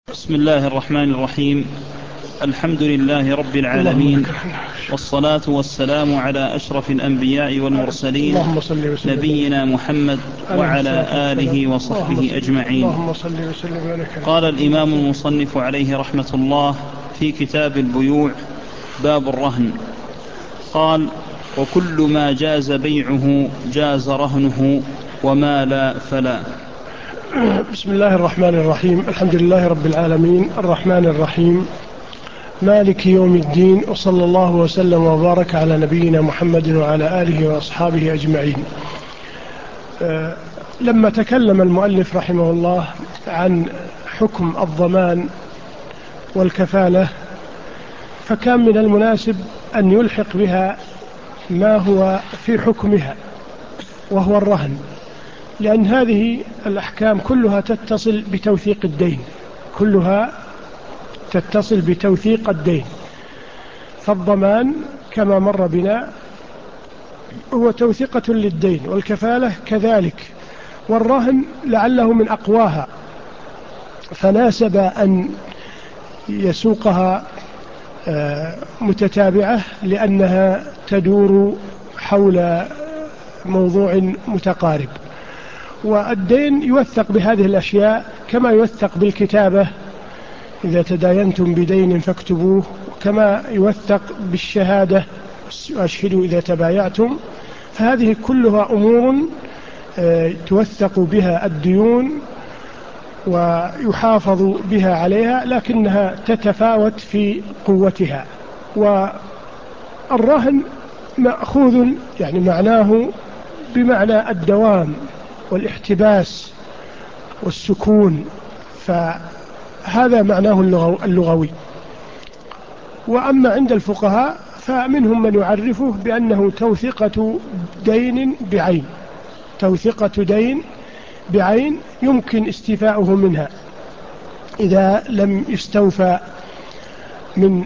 بسم الله الرحمن الرحيم. الحمد لله رب العالمين، والصلاة والسلام على أشرف الأنبياء والمرسلين نبينا محمد وعلى آله وصحبه أجمعين. قال الإمام المصنف عليه رحمة الله في كتاب البيوع: باب الرهن. قال: وكل ما جاز بيعه جاز رهنه، وما لا فلا. بسم الله الرحمن الرحيم. الحمد لله رب العالمين، الرحمن الرحيم، مالك يوم الدين، وصلى الله وسلم وبارك على نبينا محمد وعلى آله وأصحابه أجمعين. لما تكلم المؤلف رحمه الله عن حكم الضمان والكفالة، فكان من المناسب أن يلحق بها ما هو في حكمها، وهو الرهن، لأن هذه الأحكام كلها تتصل بتوثيق الدين، فالضمان كما مر بنا هو توثيقة للدين، والكفالة كذلك، والرهن لعله من أقواها، فناسب أن يسوقها متتابعة لأنها تدور حول موضوع متقارب. والدين يوثق بهذه الأشياء كما يوثق بالكتابة: إذا تداينتم بدين فاكتبوه، كما يوثق بالشهادة: وأشهدوا إذا تبايعتم. فهذه كلها أمور توثق بها الديون ويحافظ بها عليها، لكنها تتفاوت في قوتها. والرهن مأخوذ يعني معناه بمعنى الدوام والاحتباس والسكون، فهذا معناه اللغوي. وأما عند الفقهاء فمنهم من يعرفه بأنه توثقة دين بعين يمكن استيفاؤه منها إذا لم يستوفى من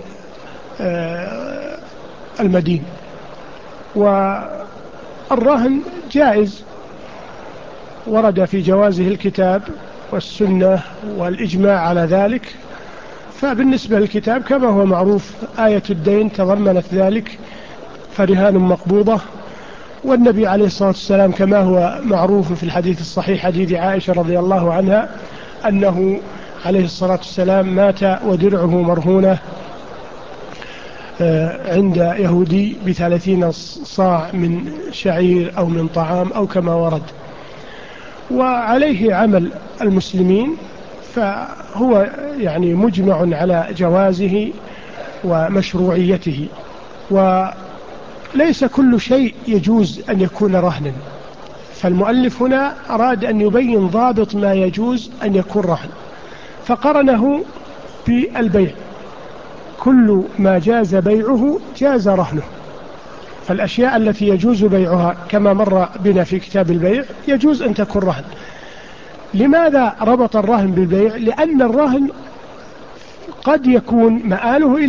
المدين. والرهن جائز، ورد في جوازه الكتاب والسنة والإجماع على ذلك. فبالنسبة للكتاب كما هو معروف، آية الدين تضمنت ذلك، فرهان مقبوضة. والنبي عليه الصلاة والسلام كما هو معروف في الحديث الصحيح، حديث عائشة رضي الله عنها، أنه عليه الصلاة والسلام مات ودرعه مرهونة عند يهودي ب30 صاع من شعير أو من طعام أو كما ورد، وعليه عمل المسلمين، فهو يعني مجمع على جوازه ومشروعيته. وليس كل شيء يجوز أن يكون رهنا، فالمؤلف هنا أراد أن يبين ضابط ما يجوز أن يكون رهن، فقرنه بالبيع: كل ما جاز بيعه جاز رهنه. فالأشياء التي يجوز بيعها كما مر بنا في كتاب البيع يجوز أن تكون رهن. لماذا ربط الرهن بالبيع؟ لأن الرهن قد يكون مآله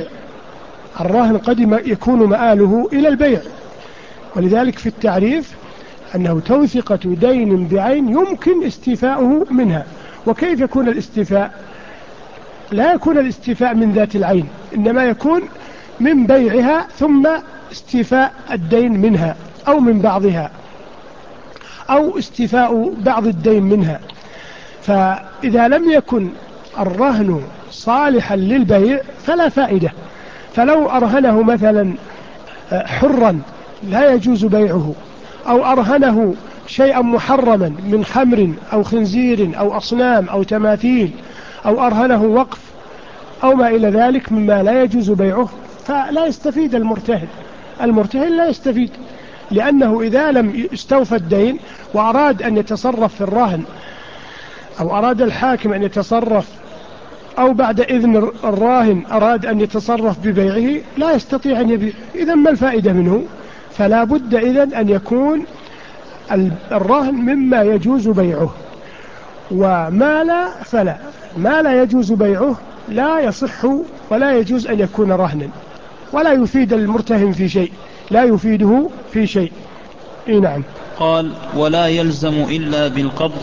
إلى البيع، ولذلك في التعريف أنه توثقة دين بعين يمكن استيفاؤه منها. وكيف يكون الاستيفاء؟ لا يكون الاستيفاء من ذات العين، إنما يكون من بيعها ثم استيفاء الدين منها، أو من بعضها، أو استيفاء بعض الدين منها. فإذا لم يكن الرهن صالحا للبيع فلا فائدة. فلو أرهنه مثلا حرا لا يجوز بيعه، أو أرهنه شيئا محرما من خمر أو خنزير أو أصنام أو تماثيل، أو أرهنه وقف أو ما إلى ذلك مما لا يجوز بيعه، فلا يستفيد المرتهن لا يستفيد، لأنه إذا لم يستوفى الدين وأراد أن يتصرف في الرهن، أو أراد الحاكم أن يتصرف، أو بعد إذن الراهن أراد أن يتصرف ببيعه، لا يستطيع أن يبيع. إذن ما الفائدة منه؟ فلا بد إذن أن يكون الرهن مما يجوز بيعه. وما لا فلا، ما لا يجوز بيعه لا يصح ولا يجوز أن يكون رهنا، ولا يفيد المرتهن في شيء، لا يفيده في شيء. نعم. قال: ولا يلزم إلا بالقبض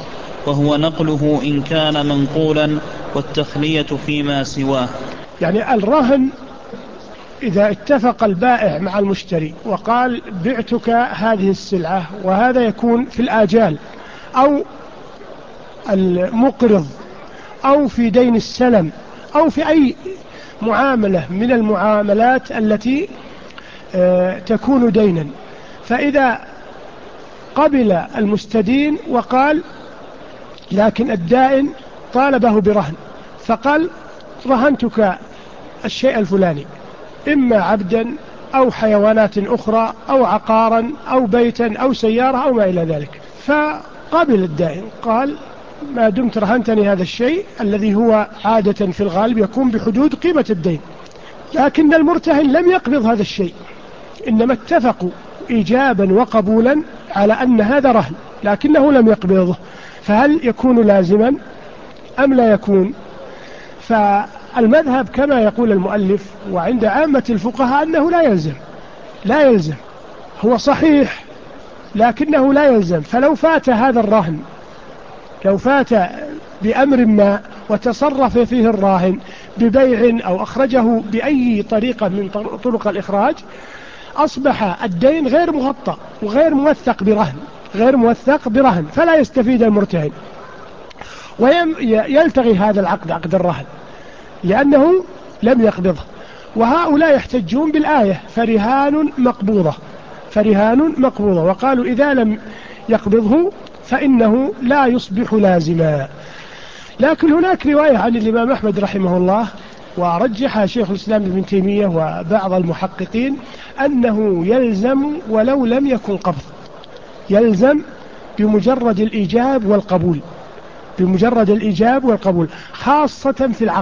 وهو نقله إن كان منقولا والتخلية فيما سواه. يعني الرهن إذا اتفق البائع مع المشتري وقال بعتك هذه السلعة، وهذا يكون في الآجال أو المقرض أو في دين السلم أو في أي معاملة من المعاملات التي تكون دينا، فإذا قبل المستدين وقال لكن الدائن طالبه برهن، فقال رهنتك الشيء الفلاني إما عبدا أو حيوانات أخرى أو عقارا أو بيتا أو سيارة أو ما إلى ذلك، فقبل الدائن قال ما دمت رهنتني هذا الشيء الذي هو عادة في الغالب يكون بحدود قيمة الدين، لكن المرتهن لم يقبض هذا الشيء، إنما اتفقوا إيجابا وقبولا على أن هذا رهن لكنه لم يقبضه، فهل يكون لازما أم لا يكون؟ فالمذهب كما يقول المؤلف وعند عامة الفقهاء أنه لا يلزم، هو صحيح لكنه لا يلزم. فلو فات هذا الرهن، لو فات بأمر ما وتصرف فيه الراهن ببيع أو أخرجه بأي طريقة من طرق الإخراج، أصبح الدين غير مغطى وغير موثق برهن، فلا يستفيد المرتهن ويلتغي هذا العقد، عقد الرهن، لأنه لم يقبضه. وهؤلاء يحتجون بالآية فرهان مقبوضة، وقالوا إذا لم يقبضه فإنه لا يصبح لازما. لكن هناك رواية عن الإمام أحمد رحمه الله ورجحها شيخ الإسلام ابن تيمية وبعض المحققين أنه يلزم ولو لم يكن قبض، يلزم بمجرد الإيجاب والقبول، خاصة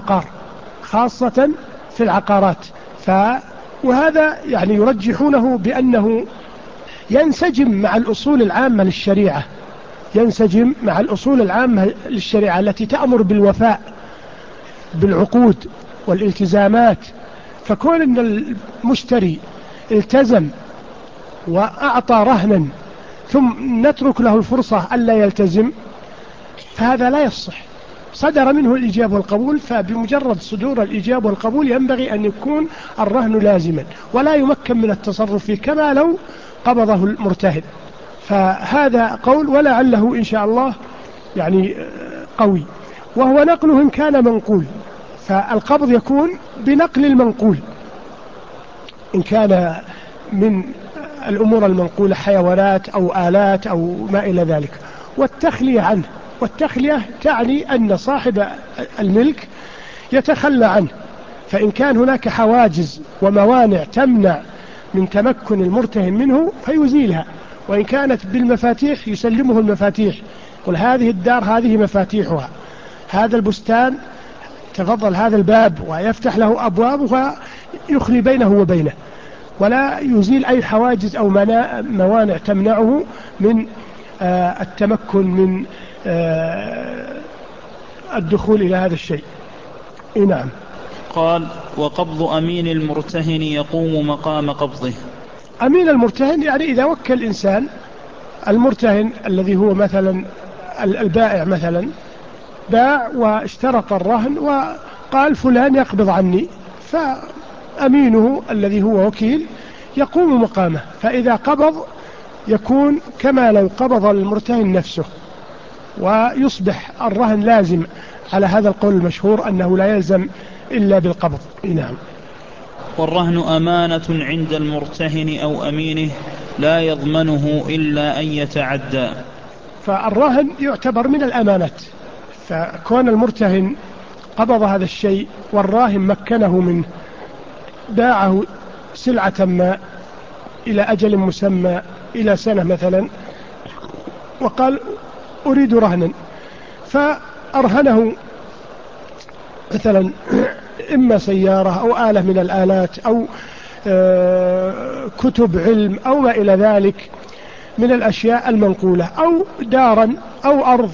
في العقارات. وهذا يعني يرجحونه بأنه ينسجم مع الأصول العامة للشريعة التي تأمر بالوفاء بالعقود والالتزامات. فكون أن المشتري التزم وأعطى رهنا ثم نترك له الفرصة ألا يلتزم، فهذا لا يصح. صدر منه الإيجاب والقبول، فبمجرد صدور الإيجاب والقبول ينبغي أن يكون الرهن لازما ولا يمكن من التصرف فيه كما لو قبضه المرتهن. فهذا قول ولعله إن شاء الله يعني قوي. وهو نقله إن كان منقول، فالقبض يكون بنقل المنقول إن كان من الأمور المنقولة حيوانات أو آلات أو ما إلى ذلك، والتخلية عنه. والتخلية تعني أن صاحب الملك يتخلى عنه، فإن كان هناك حواجز وموانع تمنع من تمكن المرتهن منه فيزيلها، وإن كانت بالمفاتيح يسلمه المفاتيح، قل هذه الدار هذه مفاتيحها، هذا البستان تفضل هذا الباب، ويفتح له أبواب ويخلي بينه وبينه، ولا يزيل أي حواجز أو موانع تمنعه من التمكن من الدخول إلى هذا الشيء. نعم. قال وقبض أمين المرتهن يقوم مقام قبضه. أمين المرتهن يعني إذا وكل الإنسان المرتهن الذي هو مثلا البائع، مثلا باع واشترط الرهن وقال فلان يقبض عني، فأمينه الذي هو وكيل يقوم مقامه، فإذا قبض يكون كما لو قبض المرتهن نفسه، ويصبح الرهن لازم على هذا القول المشهور أنه لا يلزم إلا بالقبض. نعم. والرهن أمانة عند المرتهن أو أمينه لا يضمنه إلا أن يتعدى. فالرهن يعتبر من الأمانات، فكون المرتهن قبض هذا الشيء والراهن مكنه منه، باعه سلعة ما إلى أجل مسمى إلى سنة مثلا، وقال أريد رهنا، فأرهنه مثلا إما سيارة أو آلة من الآلات أو كتب علم أو ما إلى ذلك من الأشياء المنقولة، أو دارا أو أرض،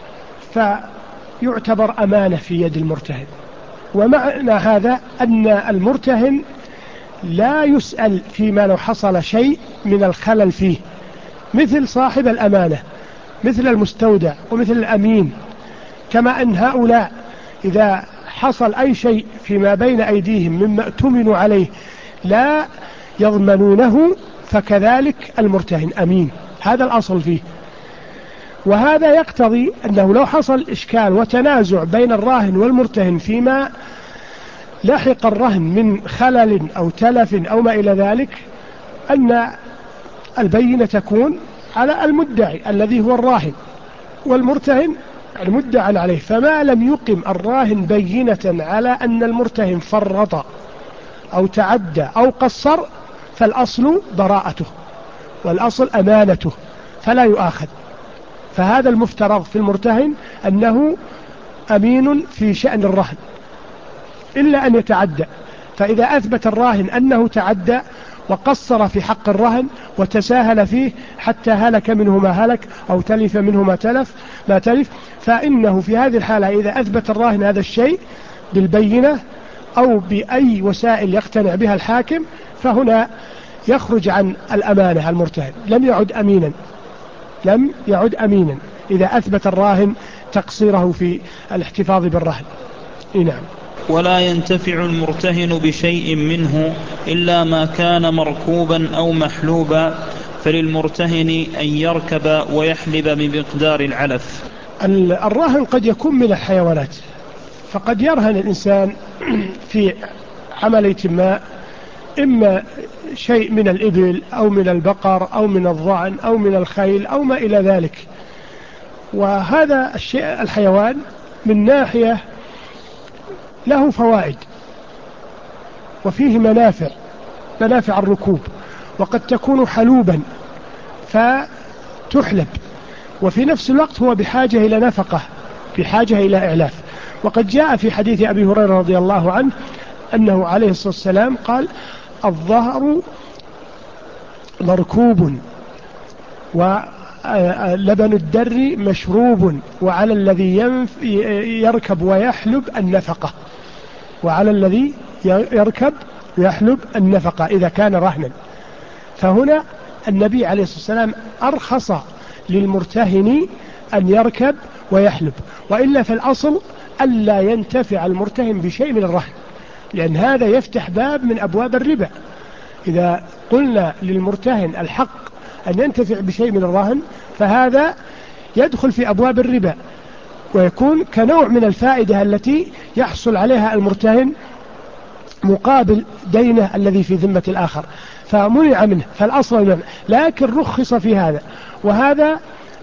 فيعتبر أمانة في يد المرتهن. ومعنى هذا أن المرتهن لا يسأل فيما لو حصل شيء من الخلل فيه، مثل صاحب الأمانة مثل المستودع ومثل الأمين، كما أن هؤلاء إذا حصل أي شيء فيما بين أيديهم مما اؤتمنوا عليه لا يضمنونه، فكذلك المرتهن أمين. هذا الأصل فيه. وهذا يقتضي أنه لو حصل إشكال وتنازع بين الراهن والمرتهن فيما لحق الرهن من خلل أو تلف أو ما إلى ذلك، أن البينة تكون على المدعي الذي هو الراهن، والمرتهن المدعى عليه. فما لم يقم الراهن بينة على أن المرتهن فرط أو تعدى أو قصر، فالأصل براءته والأصل أمانته فلا يؤاخذ. فهذا المفترض في المرتهن أنه أمين في شأن الرهن إلا أن يتعدى. فإذا أثبت الراهن أنه تعدى وقصر في حق الرهن وتساهل فيه حتى هلك منه ما هلك أو تلف منه ما تلف، فإنه في هذه الحالة إذا أثبت الراهن هذا الشيء بالبينة أو بأي وسائل يقتنع بها الحاكم، فهنا يخرج عن الأمانة. المرتهن لم يعد أمينا إذا أثبت الراهن تقصيره في الاحتفاظ بالرهن. نعم. ولا ينتفع المرتهن بشيء منه إلا ما كان مركوبا أو محلوبا، فللمرتهن أن يركب ويحلب بمقدار العلف. الراهن قد يكون من الحيوانات، فقد يرهن الإنسان في عملية ما، إما شيء من الإبل أو من البقر أو من الضأن أو من الخيل أو ما إلى ذلك. وهذا الشيء الحيوان من ناحية له فوائد وفيه منافع الركوب، وقد تكون حلوبا فتحلب، وفي نفس الوقت هو بحاجة إلى نفقة، بحاجة إلى إعلاف. وقد جاء في حديث أبي هريرة رضي الله عنه أنه عليه الصلاة والسلام قال: الظهر مركوب ولبن الدر مشروب وعلى الذي يركب ويحلب النفقة، وعلى الذي يركب ويحلب النفقة إذا كان رهنا. فهنا النبي عليه الصلاة والسلام أرخص للمرتهن أن يركب ويحلب، وإلا في الأصل ألا ينتفع المرتهن بشيء من الرهن، لأن هذا يفتح باب من أبواب الربا. إذا قلنا للمرتهن الحق أن ينتفع بشيء من الرهن فهذا يدخل في أبواب الربا، ويكون كنوع من الفائدة التي يحصل عليها المرتهن مقابل دينه الذي في ذمة الآخر، فمنع منه. فالأصل منه، لكن رخص في هذا، وهذا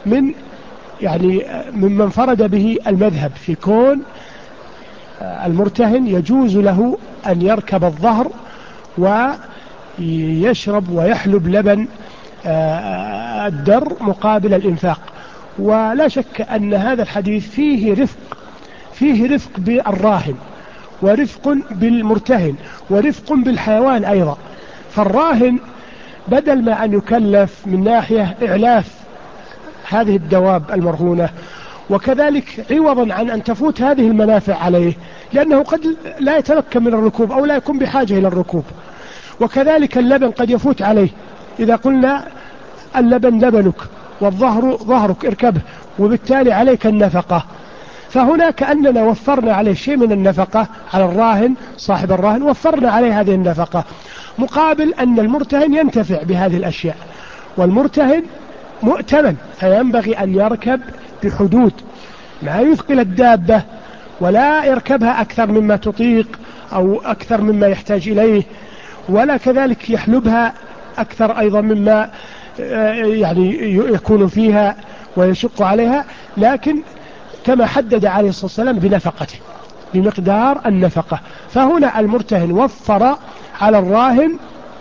ممن فرد به المذهب في كون المرتهن يجوز له أن يركب الظهر ويشرب ويحلب لبن الدر مقابل الإنفاق. ولا شك أن هذا الحديث فيه رفق بالراهن ورفق بالمرتهن ورفق بالحيوان أيضا. فالراهن بدل ما أن يكلف من ناحية إعلاف هذه الدواب المرهونة، وكذلك عوضا عن أن تفوت هذه المنافع عليه، لأنه قد لا يتمكن من الركوب أو لا يكون بحاجة إلى الركوب، وكذلك اللبن قد يفوت عليه. إذا قلنا اللبن لبنك والظهر ظهرك اركبه، وبالتالي عليك النفقة، فهنا كأننا وفرنا عليه شيء من النفقة على الراهن صاحب الراهن، وفرنا عليه هذه النفقة مقابل أن المرتهن ينتفع بهذه الأشياء. والمرتهن مؤتمن، فينبغي أن يركب بحدود، ما يثقل الدابة ولا يركبها أكثر مما تطيق أو أكثر مما يحتاج إليه، ولا كذلك يحلبها أكثر أيضا مما يكون فيها ويشق عليها، لكن كما حدد عليه الصلاة والسلام بنفقته بمقدار النفقة. فهنا المرتهن وفر على الراهن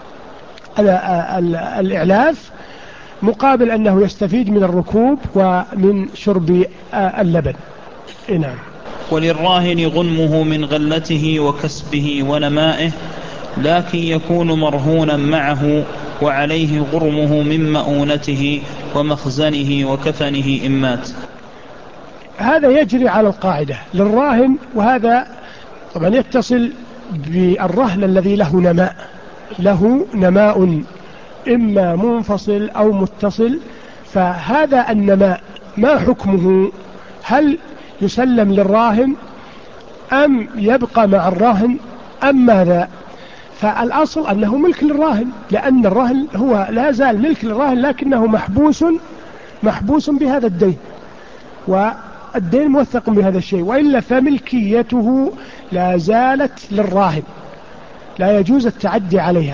الإعلاف مقابل أنه يستفيد من الركوب ومن شرب اللبن. نعم. وللراهن غنمه من غلته وكسبه ونمائه، لكن يكون مرهونا معه وعليه غرمه من مؤونته ومخزنه وكفنه إن مات. هذا يجري على القاعدة للراهن، وهذا طبعا يتصل بالرهن الذي له نماء إما منفصل أو متصل. فهذا النماء ما حكمه؟ هل يسلم للراهن أم يبقى مع الراهن أم ماذا؟ فالأصل أنه ملك للراهن، لأن الراهن هو لا زال ملك للراهن، لكنه محبوس بهذا الدين، والدين موثق بهذا الشيء، وإلا فملكيته لا زالت للراهن، لا يجوز التعدي عليها.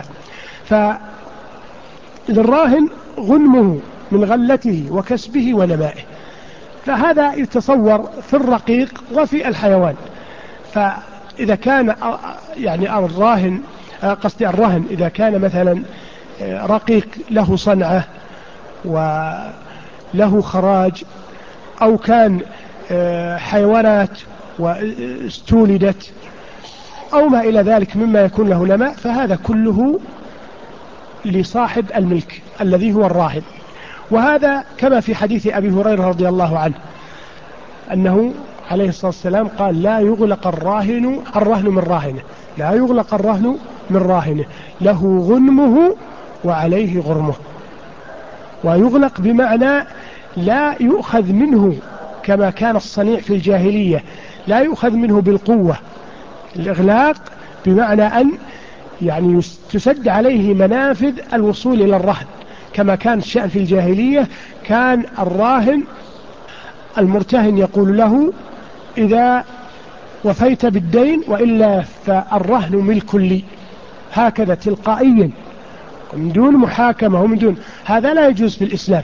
فللراهن غنمه من غلته وكسبه ونمائه، فهذا يتصور في الرقيق وفي الحيوان. فإذا كان يعني الراهن إذا كان مثلا رقيق له صنعة وله خراج، أو كان حيوانات واستولدت أو ما إلى ذلك مما يكون له نماء، فهذا كله لصاحب الملك الذي هو الراهن. وهذا كما في حديث أبي هريرة رضي الله عنه أنه عليه الصلاة والسلام قال: لا يغلق الرهن من راهنه، لا يغلق الرهن من راهنه، له غنمه وعليه غرمه. ويغلق بمعنى لا يؤخذ منه كما كان الصنيع في الجاهلية، لا يؤخذ منه بالقوة. الإغلاق بمعنى أن يعني تسد عليه منافذ الوصول إلى الرهن، كما كان الشأن في الجاهلية. كان الراهن المرتهن يقول له: إذا وفيت بالدين وإلا فالرهن ملك لي، هكذا تلقائيا من دون محاكمة ومن دون هذا لا يجوز في الإسلام.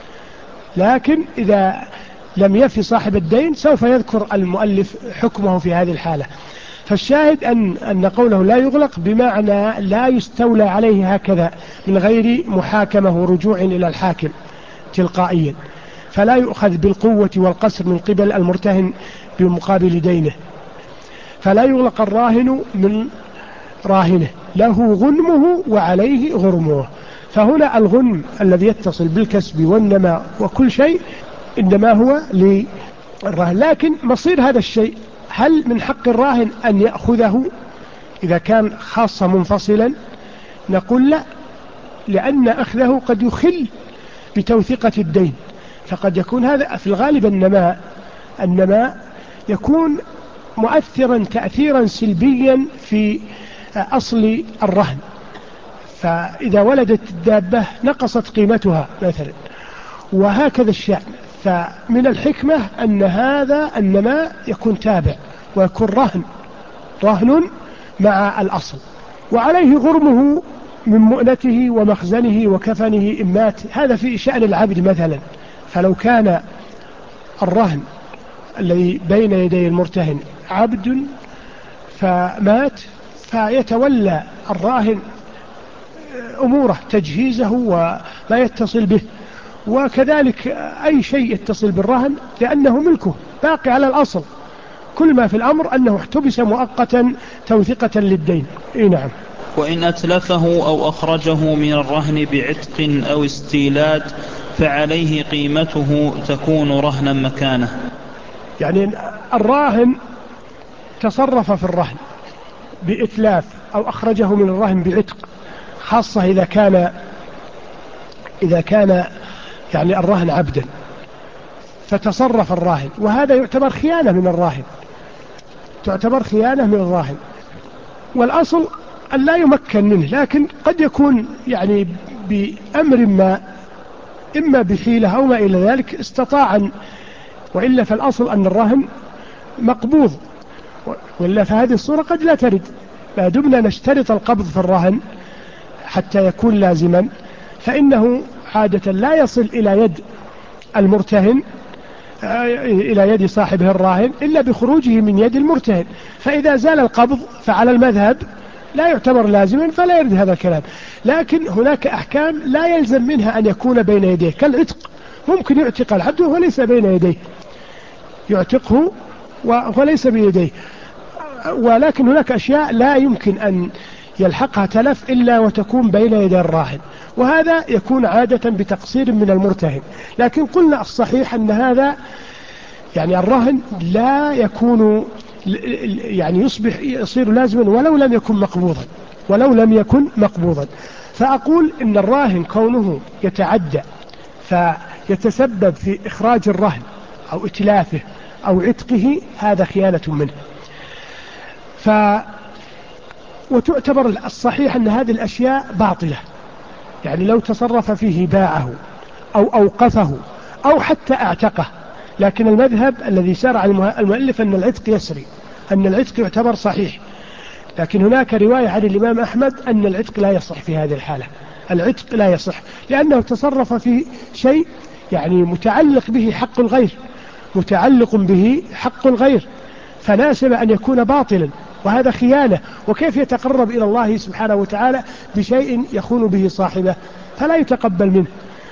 لكن إذا لم يفي صاحب الدين سوف يذكر المؤلف حكمه في هذه الحالة. فالشاهد أن قوله لا يغلق بمعنى لا يستولى عليه هكذا من غير محاكمة ورجوع إلى الحاكم تلقائيا، فلا يؤخذ بالقوة والقسر من قبل المرتهن بمقابل دينه. فلا يغلق الراهن من راهنه، له غنمه وعليه غرمه. فهنا الغنم الذي يتصل بالكسب والنماء وكل شيء إنما هو للراهن. لكن مصير هذا الشيء، هل من حق الراهن أن يأخذه إذا كان خاصة منفصلا؟ نقول لا، لأن أخذه قد يخل بتوثيقة الدين. فقد يكون هذا في الغالب النماء يكون مؤثرا تأثيرا سلبيا في أصل الرهن، فإذا ولدت الدابة نقصت قيمتها مثلا، وهكذا الشأن. فمن الحكمة أن هذا النماء يكون تابع ويكون رهن مع الأصل، وعليه غرمه من مؤنته ومخزنه وكفنه إن مات. هذا في شأن العبد مثلا، فلو كان الرهن الذي بين يدي المرتهن عبد فمات، فيتولى الراهن أموره، تجهيزه وما يتصل به، وكذلك أي شيء يتصل بالرهن لأنه ملكه باقي على الأصل. كل ما في الأمر أنه احتبس مؤقتا توثيقة للدين. نعم. وإن أتلفه أو أخرجه من الرهن بعتق أو استيلاد فعليه قيمته تكون رهنا مكانه. يعني الراهن تصرف في الرهن بإتلاف أو أخرجه من الرهن بعتق، خاصة إذا كان يعني الرهن عبدا، فتصرف الراهن، وهذا يعتبر خيانة من الراهن، والأصل أن لا يمكن منه. لكن قد يكون يعني بأمر ما، إما بحيلة أو ما إلى ذلك، استطاع وإلا فالأصل أن الرهن مقبوض، وإلا فهذه الصورة قد لا ترد. ما دمنا نشترط القبض في الرهن حتى يكون لازما، فإنه عادة لا يصل إلى يد المرتهن، إلى يد صاحبه الراهن، إلا بخروجه من يد المرتهن. فإذا زال القبض فعلى المذهب لا يعتبر لازما، فلا يرد هذا الكلام. لكن هناك أحكام لا يلزم منها أن يكون بين يديه، كالعتق. ممكن يعتق العبد وهو ليس بين يديه، يعتقه وهو ليس بيديه. ولكن هناك أشياء لا يمكن أن يلحقها تلف إلا وتكون بين يدي الراهن، وهذا يكون عادة بتقصير من المرتهن. لكن قلنا الصحيح أن هذا يعني الرهن لا يكون يعني يصير لازما ولو لم يكن مقبوضا. فأقول إن الراهن كونه يتعدى يتسبب في إخراج الرهن أو إتلافه أو عتقه، هذا خيانة منه. وتعتبر الصحيح أن هذه الأشياء باطلة، يعني لو تصرف فيه باعه أو أوقفه أو حتى اعتقه. لكن المذهب الذي شرع المؤلف أن العتق يسري، أن العتق يعتبر صحيح. لكن هناك رواية عن الإمام أحمد أن العتق لا يصح في هذه الحالة، العتق لا يصح لأنه تصرف في شيء يعني متعلق به حق الغير، متعلق به حق الغير، فناسب أن يكون باطلا، وهذا خيانة. وكيف يتقرب إلى الله سبحانه وتعالى بشيء يخون به صاحبه؟ فلا يتقبل منه.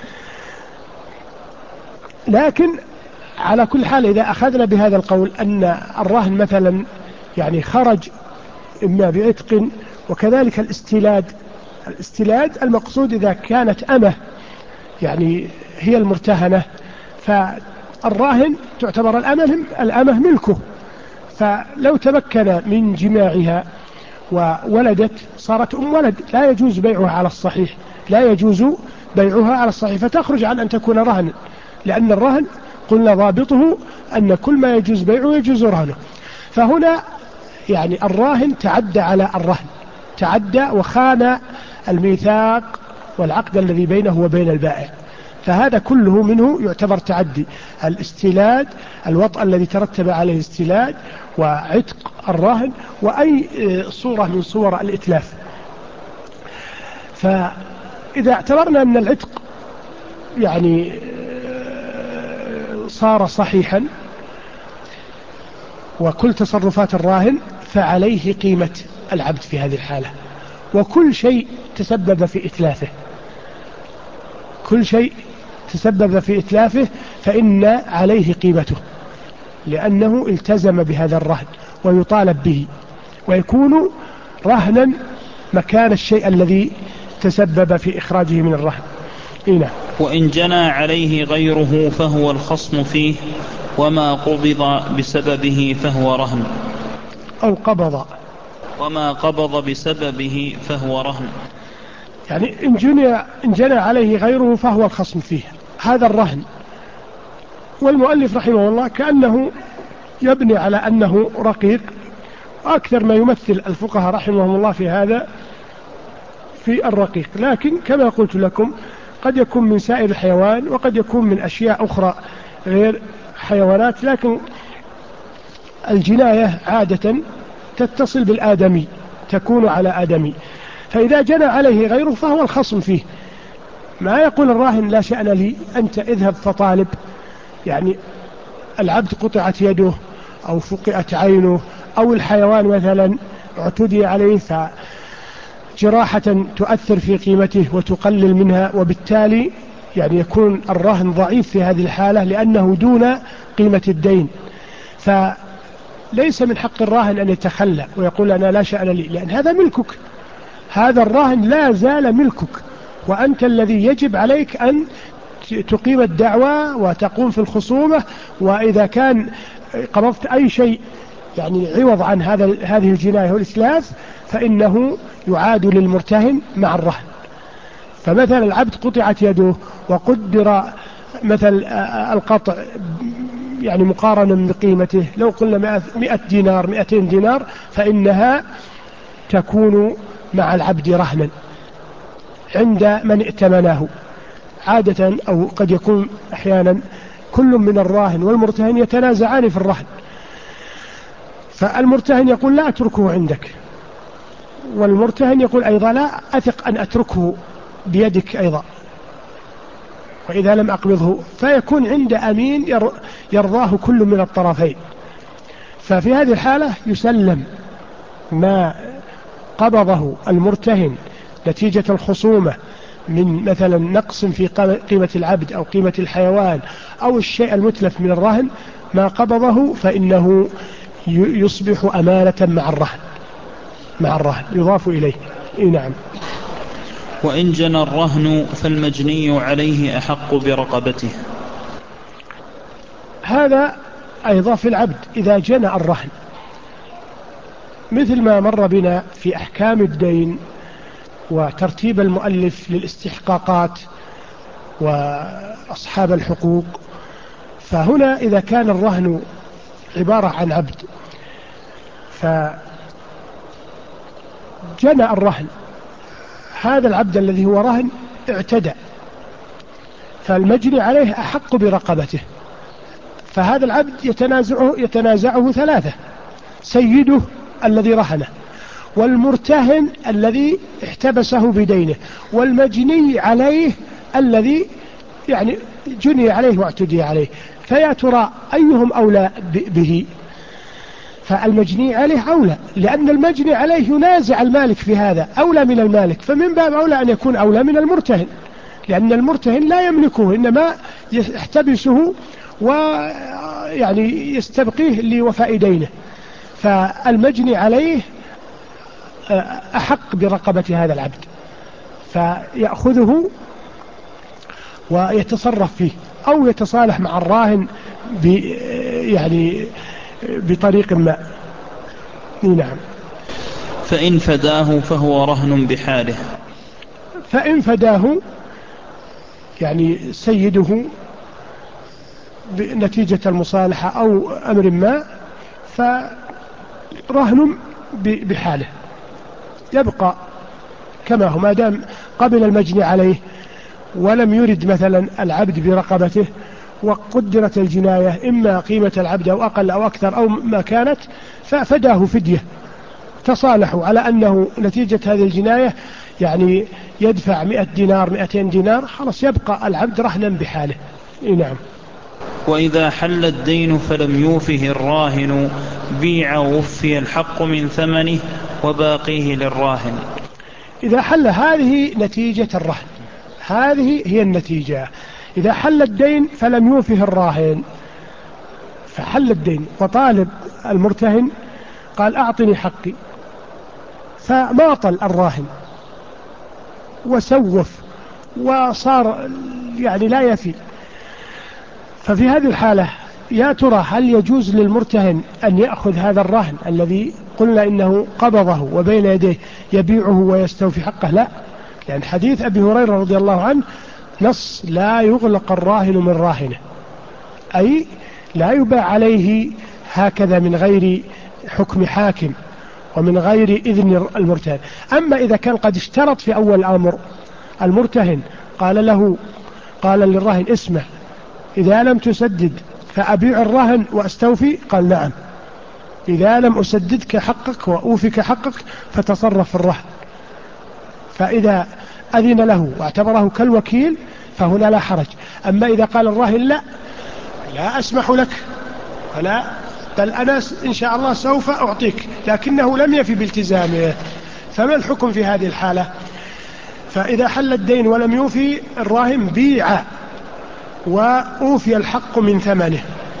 لكن على كل حال إذا أخذنا بهذا القول أن الرهن مثلا يعني خرج إما بعتق، وكذلك الاستلاد المقصود إذا كانت أمه يعني هي المرتهنة، فالراهن تعتبر الأمه ملكه، فلو تمكن من جماعها وولدت صارت ولد، لا يجوز بيعها على الصحيح، لا يجوز بيعها على الصحيح، فتخرج عن أن تكون رهنا، لأن الرهن قلنا ضابطه أن كل ما يجوز بيعه يجوز رهنه. فهنا يعني الراهن تعدى على الرهن، تعدى وخان الميثاق والعقد الذي بينه وبين البائع، فهذا كله منه يعتبر تعدي. الاستيلاد، الوطء الذي ترتب عليه الاستيلاد وعتق الراهن وأي صورة من صور الإتلاف. فإذا اعتبرنا أن العتق يعني صار صحيحا وكل تصرفات الراهن، فعليه قيمة العبد في هذه الحالة، وكل شيء تسبب في إتلافه، كل شيء تسبب في إتلافه فإن عليه قيمته، لأنه التزم بهذا الرهن ويطالب به، ويكون رهنا مكان الشيء الذي تسبب في إخراجه من الرهن. إيه. وإن جنى عليه غيره فهو الخصم فيه، وما قبض بسببه فهو رهن، أو قبض، وما قبض بسببه فهو رهن. يعني إن جنى عليه غيره فهو الخصم فيه، هذا الرهن. والمؤلف رحمه الله كأنه يبني على أنه رقيق، وأكثر ما يمثل الفقهاء رحمهم الله في هذا في الرقيق، لكن كما قلت لكم قد يكون من سائر الحيوان وقد يكون من أشياء أخرى غير حيوانات، لكن الجناية عادة تتصل بالآدمي، تكون على آدمي، فإذا جنى عليه غيره فهو الخصم فيه. ما يقول الراهن لا شأن لي، أنت اذهب فطالب، يعني العبد قطعت يده أو فقئت عينه أو الحيوان مثلا اعتدي عليه فجراحة تؤثر في قيمته وتقلل منها، وبالتالي يعني يكون الرهن ضعيف في هذه الحالة لأنه دون قيمة الدين، فليس من حق الراهن أن يتخلى ويقول أنا لا شأن لي، لأن هذا ملكك، هذا الراهن لا زال ملكك، وأنت الذي يجب عليك أن تقيم الدعوة وتقوم في الخصومة، وإذا كان قبضت أي شيء يعني عوض عن هذه الجناية والإسلاف فإنه يعاد للمرتهن مع الرهن. فمثلا العبد قطعت يده وقدر مثل القطع يعني مقارنة بقيمته، لو قلنا 100 دينار 200 دينار فإنها تكون مع العبد رهنا عند من ائتمناه عادة، أو قد يكون أحيانا كل من الراهن والمرتهن يتنازعان في الرهن، فالمرتهن يقول لا أتركه عندك، والمرتهن يقول أيضا لا أثق أن أتركه بيدك أيضا وإذا لم أقبضه، فيكون عند أمين يرضاه كل من الطرفين. ففي هذه الحالة يسلم ما قبضه المرتهن نتيجة الخصومة من مثلا نقص في قيمة العبد أو قيمة الحيوان أو الشيء المتلف من الرهن، ما قبضه فإنه يصبح أمانة مع الرهن يضاف إليه. نعم. وإن جنى الرهن فالمجني عليه أحق برقبته. هذا أيضا في العبد إذا جنى الرهن، مثل ما مر بنا في أحكام الدين وترتيب المؤلف للاستحقاقات وأصحاب الحقوق. فهنا إذا كان الرهن عبارة عن عبد فجنى الرهن، هذا العبد الذي هو رهن اعتدى، فالمجني عليه أحق برقبته. فهذا العبد يتنازعه ثلاثة: سيده الذي رهنه، والمرتهن الذي احتبسه بدينه، والمجني عليه الذي يعني جني عليه واعتدي عليه. فيا ترى أيهم أولى به؟ فالمجني عليه أولى، لأن المجني عليه ينازع المالك في هذا أولى من المالك، فمن باب أولى أن يكون أولى من المرتهن، لأن المرتهن لا يملكه، إنما يحتبسه ويعني يستبقيه لوفاء دينه. فالمجني عليه أحق برقبة هذا العبد، فيأخذه ويتصرف فيه أو يتصالح مع الراهن يعني بطريق ما. نعم. فإن فداه فهو رهن بحاله. فإن فداه يعني سيده بنتيجة المصالحة أو أمر ما، فرهن بحاله يبقى كما هو، ما دام قبل المجني عليه ولم يرد مثلا العبد برقبته، وقدرت الجناية إما قيمة العبد أو أقل أو أكثر أو ما كانت، ففداه فدية، تصالحوا على أنه نتيجة هذه الجناية يعني يدفع 100 دينار 200 دينار، خلاص يبقى العبد رهنا بحاله. نعم. وإذا حل الدين فلم يوفه الراهن بيع ووفي الحق من ثمنه وباقيه للراهن. إذا حل، هذه نتيجة الرهن، هذه هي النتيجة. إذا حل الدين فلم يوفه الراهن، فحل الدين وطالب المرتهن قال أعطني حقي، فماطل الراهن وسوف وصار يعني لا يفي، ففي هذه الحالة يا ترى هل يجوز للمرتهن أن يأخذ هذا الرهن الذي قلنا إنه قبضه وبين يديه يبيعه ويستوفي حقه؟ لا، لأن حديث أبي هريرة رضي الله عنه نص: لا يغلق الراهن من راهنه، أي لا يباع عليه هكذا من غير حكم حاكم ومن غير إذن المرتهن. أما إذا كان قد اشترط في أول الأمر المرتهن، قال للراهن: اسمع، إذا لم تسدد فأبيع الرهن وأستوفي؟ قال: نعم، إذا لم أسددك حقك وأوفك حقك فتصرف في الرهن. فإذا أذن له واعتبره كالوكيل فهنا لا حرج. أما إذا قال الراهن: لا أسمح لك، فلا، بل أنا إن شاء الله سوف أعطيك، لكنه لم يفي بالتزامه، فما الحكم في هذه الحالة؟ فإذا حل الدين ولم يوفي الراهن بيع وأوفي الحق من ثمنه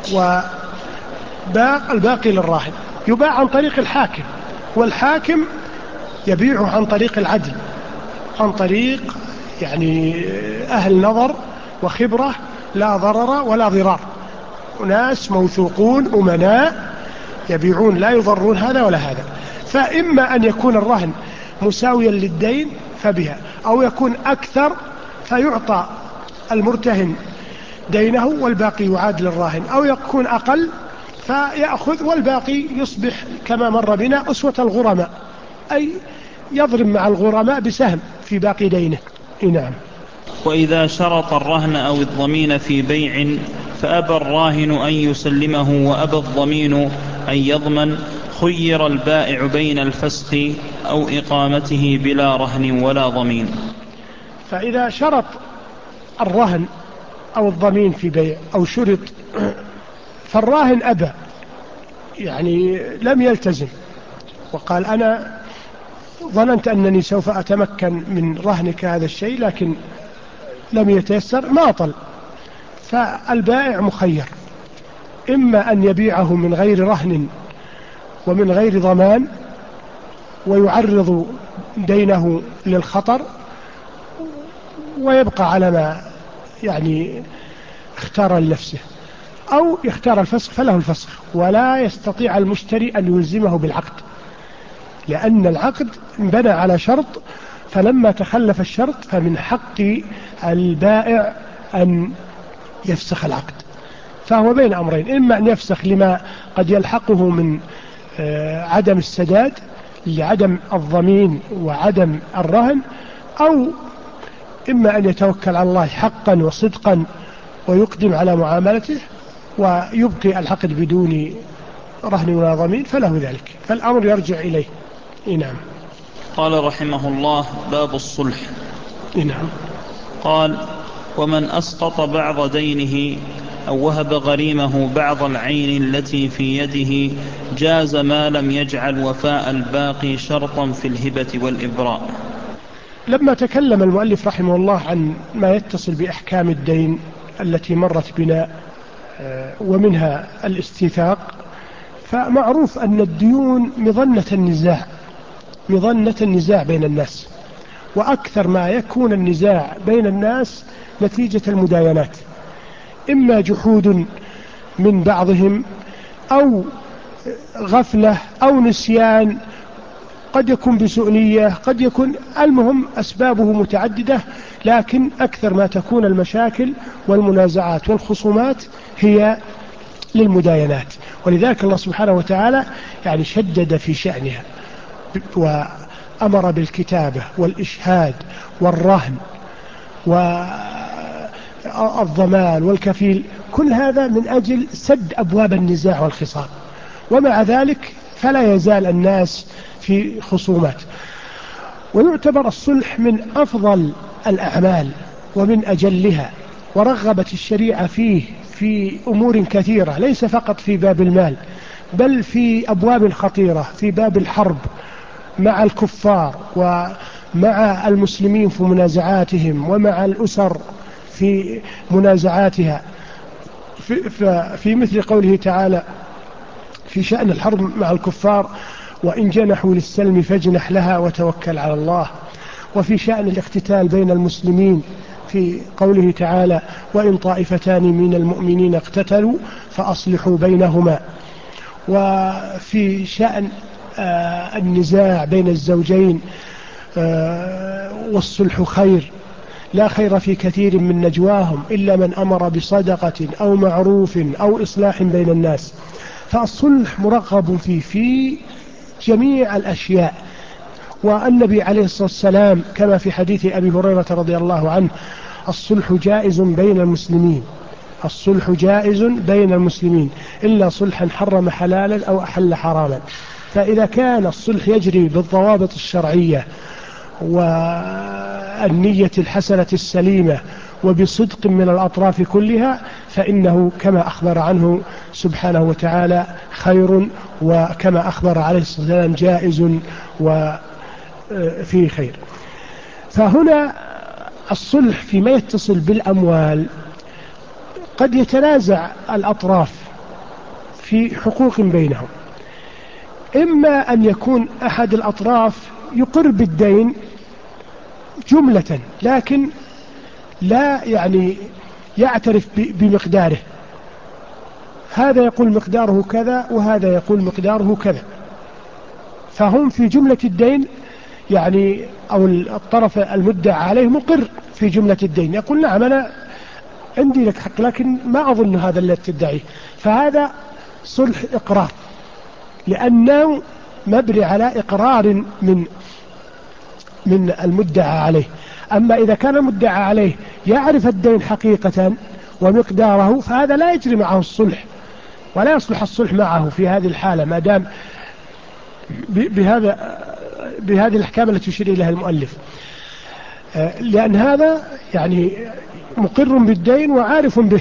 والباقي للراهن. يباع عن طريق الحاكم، والحاكم يبيعه عن طريق العدل، عن طريق يعني أهل نظر وخبرة، لا ضرر ولا ضرار، ناس موثوقون أمناء يبيعون لا يضرون هذا ولا هذا. فإما أن يكون الرهن مساويا للدين فبها، أو يكون أكثر فيعطى المرتهن دينه والباقي يعاد للراهن، أو يكون أقل فيأخذ والباقي يصبح كما مر بنا أسوة الغرماء، أي يضرب مع الغرماء بسهم في باقي دينه. نعم. وإذا شرط الرهن أو الضمين في بيع فأبى الراهن أن يسلمه وأبى الضمين أن يضمن، خير البائع بين الفسخ أو إقامته بلا رهن ولا ضمين. فإذا شرط الرهن أو الضمين في بيع أو شرط فالراهن أبى، يعني لم يلتزم وقال: أنا ظننت أنني سوف أتمكن من رهنك هذا الشيء لكن لم يتيسر، ماطل. فالبائع مخير، إما أن يبيعه من غير رهن ومن غير ضمان ويعرض دينه للخطر ويبقى على ما يعني اختار لنفسه، أو يختار الفسخ فله الفسخ، ولا يستطيع المشتري أن يلزمه بالعقد، لأن العقد بنى على شرط فلما تخلف الشرط فمن حق البائع أن يفسخ العقد. فهو بين أمرين، إما أن يفسخ لما قد يلحقه من عدم السداد لعدم الضمين وعدم الرهن، أو إما أن يتوكل على الله حقا وصدقا ويقدم على معاملته ويبقي العقد بدون رهن ولا ضمين، فله ذلك، فالأمر يرجع إليه. نعم. قال رحمه الله: باب الصلح. نعم. قال: ومن أسقط بعض دينه أو وهب غريمه بعض العين التي في يده جاز ما لم يجعل وفاء الباقي شرطا في الهبة والإبراء. لما تكلم المؤلف رحمه الله عن ما يتصل بأحكام الدين التي مرت بنا ومنها الاستيثاق، فمعروف أن الديون مظنة النزاع بين الناس، وأكثر ما يكون النزاع بين الناس نتيجة المداينات، إما جحود من بعضهم أو غفلة أو نسيان، قد يكون بسوء نية، قد يكون، المهم أسبابه متعددة، لكن أكثر ما تكون المشاكل والمنازعات والخصومات هي للمداينات. ولذلك الله سبحانه وتعالى يعني شدد في شأنها وأمر بالكتابة والإشهاد والرهن والضمان والكفيل، كل هذا من أجل سد أبواب النزاع والخصام. ومع ذلك فلا يزال الناس في خصومات. ويعتبر الصلح من أفضل الأعمال ومن أجلها، ورغبت الشريعة فيه في أمور كثيرة، ليس فقط في باب المال، بل في أبواب خطيرة، في باب الحرب مع الكفار ومع المسلمين في منازعاتهم، ومع الأسر في منازعاتها، في مثل قوله تعالى في شأن الحرب مع الكفار: وإن جنحوا للسلم فاجنح لها وتوكل على الله. وفي شأن الاقتتال بين المسلمين في قوله تعالى: وإن طائفتان من المؤمنين اقتتلوا فأصلحوا بينهما. وفي شأن النزاع بين الزوجين: والصلح خير، لا خير في كثير من نجواهم إلا من أمر بصدقة أو معروف أو إصلاح بين الناس. فالصلح مرغب فيه في جميع الأشياء. والنبي عليه الصلاة والسلام كما في حديث أبي هريرة رضي الله عنه: الصلح جائز بين المسلمين، الصلح جائز بين المسلمين إلا صلحا حرم حلالا أو أحل حراما. فإذا كان الصلح يجري بالضوابط الشرعية والنية الحسنة السليمة وبصدق من الأطراف كلها، فإنه كما أخبر عنه سبحانه وتعالى خير، وكما أخبر عليه الصلاة والسلام جائز وفيه خير. فهنا الصلح فيما يتصل بالأموال قد يتنازع الأطراف في حقوق بينهم، إما أن يكون أحد الأطراف يقر بالدين جملة لكن لا يعني يعترف بمقداره، هذا يقول مقداره كذا وهذا يقول مقداره كذا، فهم في جملة الدين يعني، أو الطرف المدعى عليه مقر في جملة الدين، يقول نعم أنا عندي لك حق لكن ما أظن هذا اللي تدعيه، فهذا صلح إقرار لأنه مبني على إقرار من المدعى عليه. أما إذا كان المدعى عليه يعرف الدين حقيقة ومقداره، فهذا لا يجري معه الصلح ولا يصلح الصلح معه في هذه الحالة، ما دام بهذه الأحكام التي يشير إليها المؤلف، لأن هذا يعني مقر بالدين وعارف به،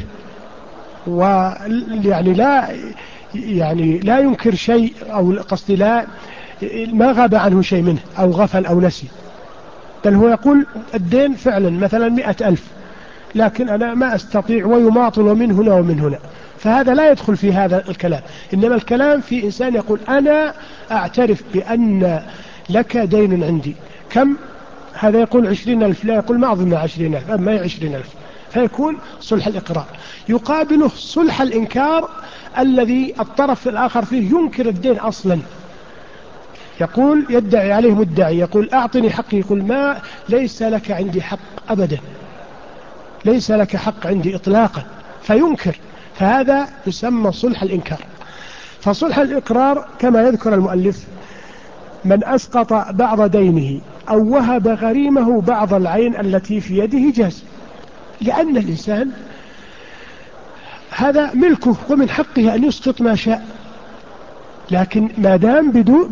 ويعني لا ينكر شيء، أو قصدي ما غاب عنه شيء منه أو غفل أو نسي، بل هو يقول الدين فعلا مثلا 100,000 لكن أنا ما أستطيع، ويماطل من هنا ومن هنا، فهذا لا يدخل في هذا الكلام. إنما الكلام في إنسان يقول أنا أعترف بأن لك دين عندي، كم؟ هذا يقول 20,000، لا يقول ما أظن 20,000، أما 20,000، فيكون صلح الإقرار. يقابله صلح الإنكار الذي الطرف الآخر فيه ينكر الدين أصلا، يقول يدعي عليه مدعي يقول أعطني حقي، يقول ما ليس لك عندي حق أبدا، ليس لك حق عندي إطلاقا، فينكر، فهذا يسمى صلح الإنكار. فصلح الإقرار كما يذكر المؤلف من أسقط بعض دينه أو وهب غريمه بعض العين التي في يده جاز، لأن الإنسان هذا ملكه ومن حقه أن يسقط ما شاء، لكن ما دام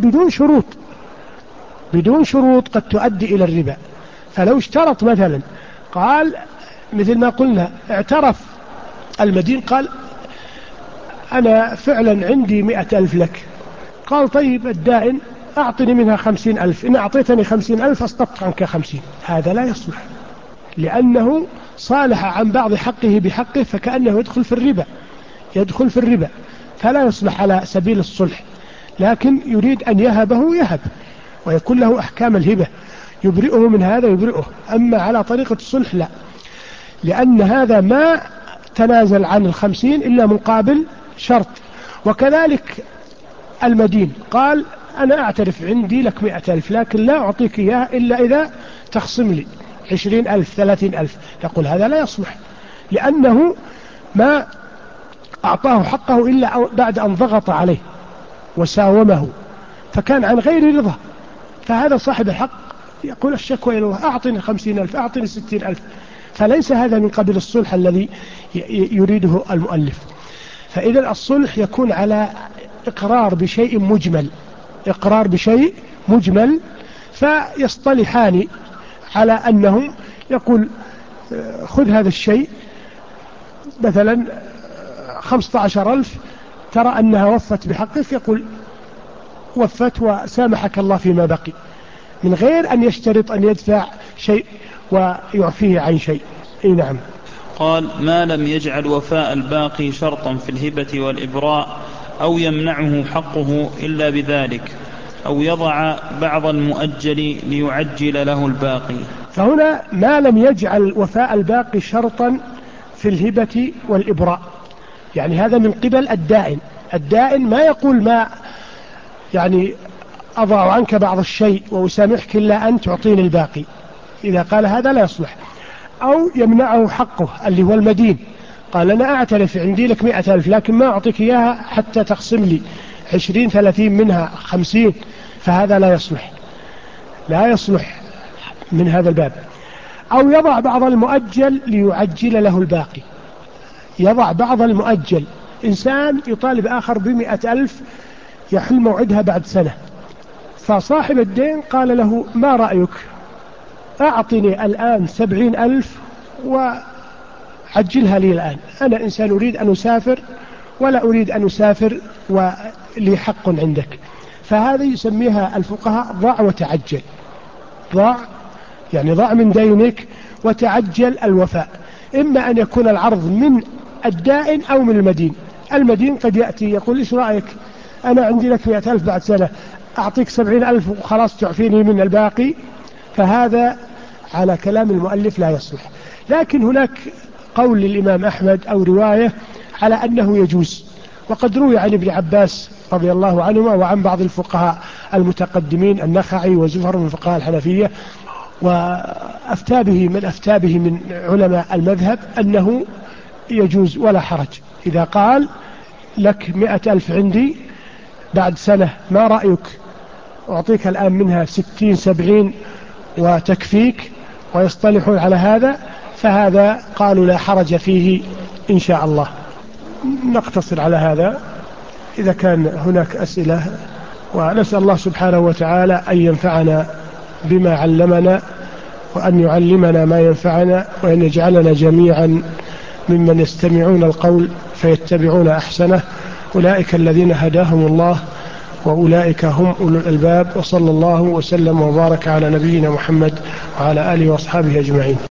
بدون شروط قد تؤدي إلى الربا. فلو اشترط مثلا، قال مثل ما قلنا اعترف المدين قال أنا فعلا عندي 100,000 لك، قال طيب الدائن أعطني منها 50,000، إن أعطيتني 50,000 أسقطت عنك 50، هذا لا يصلح، لأنه صالح عن بعض حقه بحقه، فكأنه يدخل في الربا، فلا يصلح على سبيل الصلح. لكن يريد أن يهبه يهب ويكون له أحكام الهبة، يبرئه من هذا يبرئه. أما على طريقة الصلح لا، لأن هذا ما تنازل عن 50 إلا مقابل شرط. وكذلك المدين قال أنا أعترف عندي لك 100,000 لكن لا أعطيك إياه إلا إذا تخصم لي 20,000 30,000، تقول هذا لا يصلح، لأنه ما أعطاه حقه إلا بعد أن ضغط عليه وساومه، فكان عن غير رضا. فهذا صاحب الحق يقول الشكوى إلى الله، أعطني 50,000 أعطني 60,000، فليس هذا من قبل الصلح الذي يريده المؤلف. فإذا الصلح يكون على إقرار بشيء مجمل، فيصطلحان على أنهم يقول خذ هذا الشيء مثلا 15,000 ترى أنها وفت بحقك، يقول وفت وسامحك الله فيما بقي، من غير أن يشترط أن يدفع شيء ويعفيه عن شيء. نعم. قال ما لم يجعل وفاء الباقي شرطا في الهبة والإبراء أو يمنعه حقه إلا بذلك، أو يضع بعض المؤجل ليعجل له الباقي. فهنا ما لم يجعل وفاء الباقي شرطا في الهبة والإبراء، يعني هذا من قبل الدائن ما يقول ما يعني أضع عنك بعض الشيء وأسامحك إلا أن تعطيني الباقي، إذا قال هذا لا يصلح. أو يمنعه حقه اللي هو المدين، قال أنا أعترف عندي لك 100,000 لكن ما أعطيك إياها حتى تقسم لي 20 30 منها 50، فهذا لا يصلح من هذا الباب. أو يضع بعض المؤجل ليعجل له الباقي، يضع بعض المؤجل، إنسان يطالب آخر ب100,000 يحل موعدها بعد سنة، فصاحب الدين قال له ما رأيك أعطني الآن 70,000 وعجلها لي الآن، أنا إنسان أريد أن أسافر ولا أريد أن أسافر ولي حق عندك. فهذا يسميها الفقهاء ضع وتعجل، ضع من دينك وتعجل الوفاء، إما أن يكون العرض من الدائن أو من المدين قد يأتي يقول إيش رأيك أنا عندي لك 100,000 بعد سنة، أعطيك 70,000 وخلاص تعفيني من الباقي، فهذا على كلام المؤلف لا يصلح. لكن هناك قول للإمام أحمد أو رواية على أنه يجوز، وقد روي عن ابن عباس رضي الله عنهما وعن بعض الفقهاء المتقدمين النخعي وزفر من فقهاء الحنفية، وأفتى به من علماء المذهب أنه يجوز ولا حرج. إذا قال لك 100,000 عندي بعد سنة ما رأيك أعطيك الآن منها 60 70 وتكفيك، ويصطلحون على هذا، فهذا قالوا لا حرج فيه إن شاء الله. نقتصر على هذا، إذا كان هناك أسئلة، ونسأل الله سبحانه وتعالى أن ينفعنا بما علمنا، وأن يعلمنا ما ينفعنا، وأن يجعلنا جميعا ممن يستمعون القول فيتبعون أحسنه، أولئك الذين هداهم الله وأولئك هم أولو الألباب. وصلى الله وسلم وبارك على نبينا محمد وعلى آله وأصحابه أجمعين.